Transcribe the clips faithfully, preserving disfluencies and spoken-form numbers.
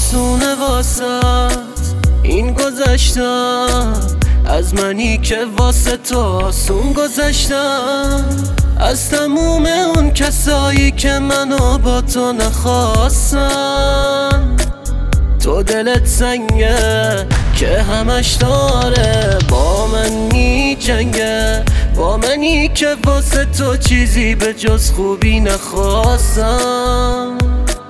آسونه واسط این گذشتم، از منی که واسه تو آسون گذشتم، از تموم اون کسایی که منو با تو نخواستن. تو دلت سنگه که همش داره با من می جنگه، با منی که واسه تو چیزی به جز خوبی نخواستم.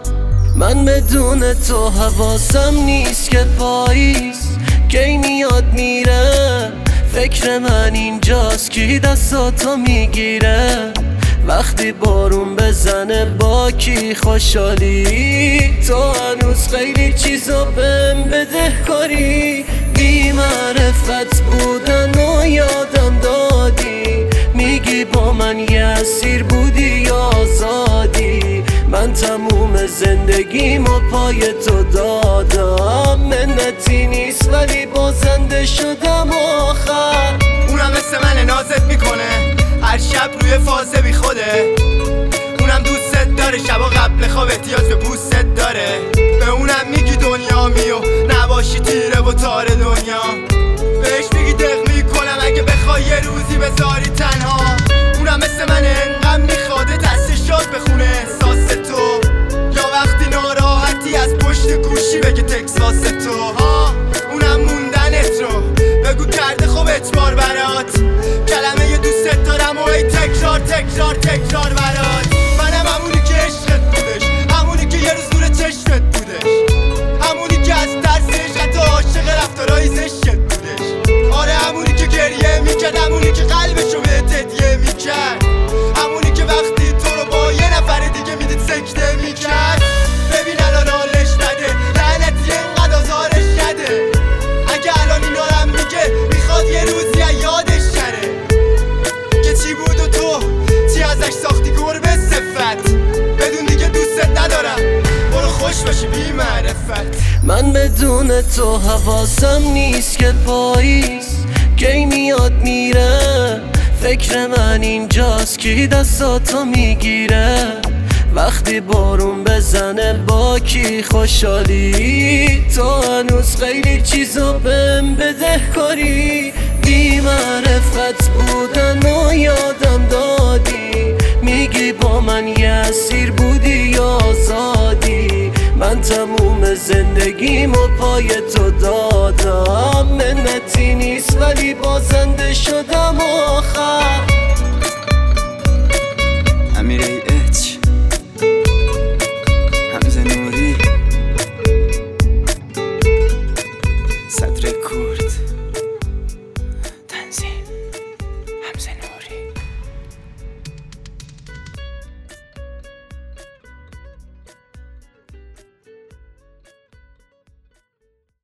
من بدون تو حواسم نیست که پاییز کی میاد میره، فکر من اینجاست کی دستاتو میگیره. وقتی بارون بزنه با کی خوشحالی، تو هنوز خیلی چیزا بهم بدهکاری. بی معرفت بودن و یادم دادی، میگی با من یه اسیر بودی یا آزادی. من تموم زندگیم و پای تو دادم، منتی نیست ولی بازنده شدم آخر. اونم مثل من نازت میکنه، هر شب روی فازه بی خوده. اونم دوستت داره، شبا قبل خواب احتیاج به پوستت داره. به اونم میگی دنیا میو نباشی تیره و تار دنیا. بهش میگی دق میکنم اگه بخوای یه روزی بذاری تنها. اونم مثل من انقدر میخواده دستشات بخونه احساس تو، یا وقتی ناراحتی از پشت گوشی بگه تکس واسه تو ها. اونم موندنت رو بگو کرده خوب اجبار برات، کلمه یه دوست دارم و ای تکرار تکرار تکرار برات. منم همونی که عشقت بودش، همونی که یه روز دور چشمت بودش، همونی که از ترسش حتی عاشق رفتارهای زشتت بودش. آره همونی که گریه میکرد، همونی که قلبشو بهت هدیه میکرد، همونی که وقتی تو رو با یه نفر دیگه میدید سکته میکرد. ببین الان حالش نده، لعنتی اینقدر آزارش نده. اگه الان اینا هم میگه میخواد یه روزی یادش نره که چی بود و تو چی ازش ساختی گربه صفت. بدون دیگه دوستت ندارم، برو خوش باشی بی معرفت. من بدون تو حواسم نیست که پاییز کی میاد میره، فکر من اینجاست کی دستاتو میگیره. وقتی بارون بزنه با کی خوشحالی، تو هنوز خیلی چیزا بهم بدهکاری. بی معرفت بودن و یادم دادی، میگی با من یه اسیر بودی یا آزادی. من تموم زندگیم و پای تو دادم، منتی نیست ولی بازنده شدم آخر.